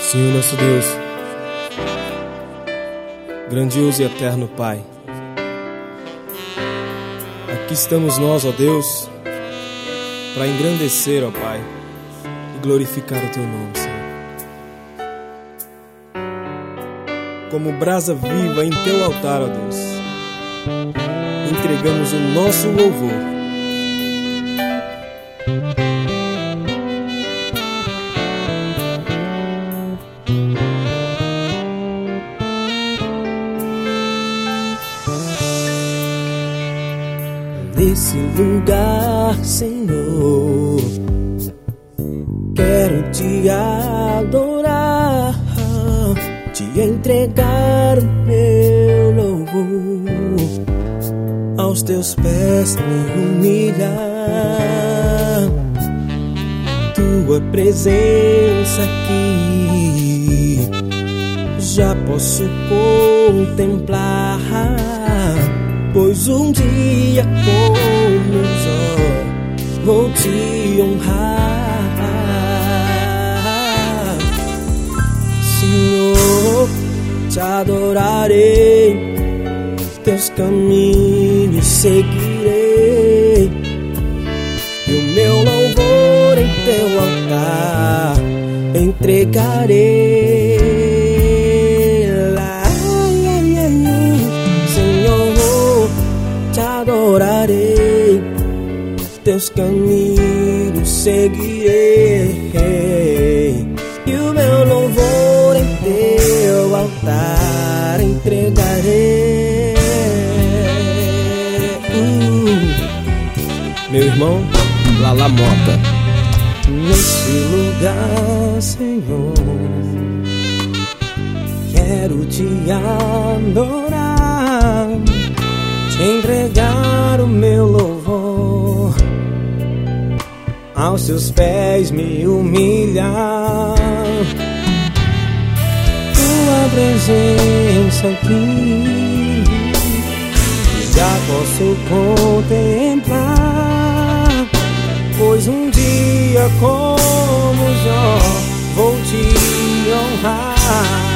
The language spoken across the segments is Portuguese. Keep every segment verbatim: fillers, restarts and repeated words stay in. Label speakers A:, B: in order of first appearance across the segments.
A: Senhor nosso Deus, grandioso e eterno Pai, aqui estamos nós, ó Deus, para engrandecer, ó Pai, e glorificar o Teu nome, Senhor. Como brasa viva em Teu altar, ó Deus, entregamos o nosso louvor.
B: Nesse lugar, Senhor, quero te adorar, te entregar o meu louvor, aos teus pés me humilhar. Tua presença aqui já posso contemplar, pois um dia com meus olhos vou te honrar. Senhor, te adorarei, teus caminhos seguirei, e o meu louvor em teu altar entregarei. Adorarei, teus caminhos seguirei, e o meu louvor em teu altar entregarei. uh,
A: Meu irmão, Lala Mota.
B: Nesse lugar, Senhor, quero te adorar, entregar o meu louvor, aos teus pés me humilhar. Tua presença aqui já posso contemplar, pois um dia como Jó vou te honrar.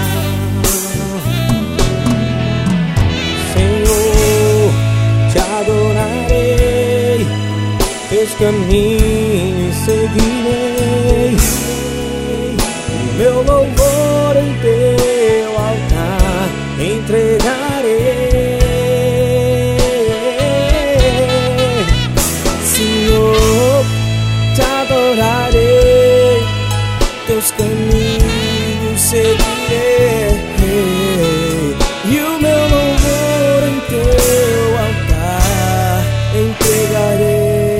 B: Adorarei, teus caminhos seguirei, o meu louvor em teu altar entregarei. Senhor, te adorarei, teus caminhos seguirei, e o meu louvor em teu altar entregarei.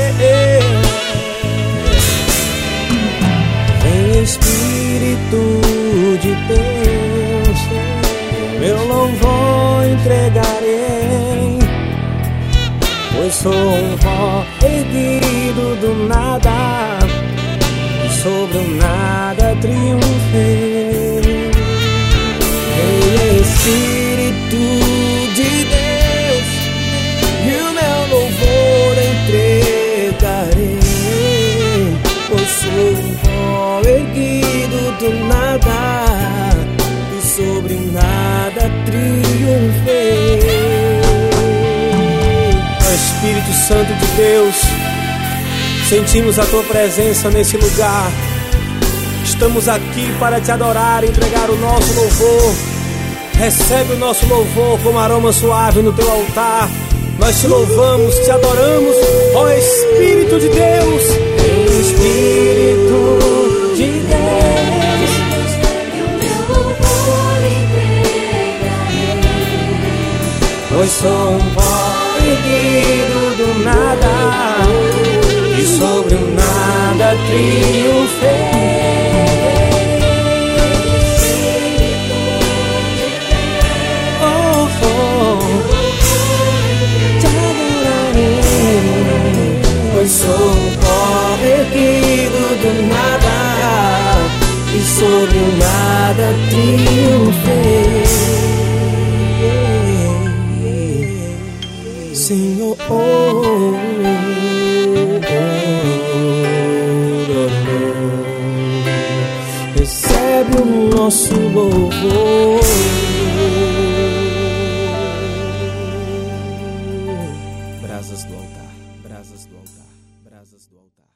B: Vem Espírito de Deus, meu louvor entregarei, pois sou um pó erguido do nada, e sobre o nada triunfei. Vem Espírito de Deus, e o meu louvor entregarei, pois sou um pó erguido do nada, e sobre o nada triunfei.
A: Ó Espírito Santo de Deus, sentimos a Tua presença nesse lugar. Estamos aqui para te adorar e entregar o nosso louvor. Recebe o nosso louvor como aroma suave no teu altar. Nós te louvamos, te adoramos, ó Espírito de Deus.
B: Espírito de Deus, pois sou um pó erguido do nada, e sobre o nada triunfei. Sou um pó erguido do nada, e sobre o nada triunfei. Senhor, oh, oh, oh, oh, oh. recebe o nosso louvor.
A: Brasas do altar, brasas do altar, brasas do altar.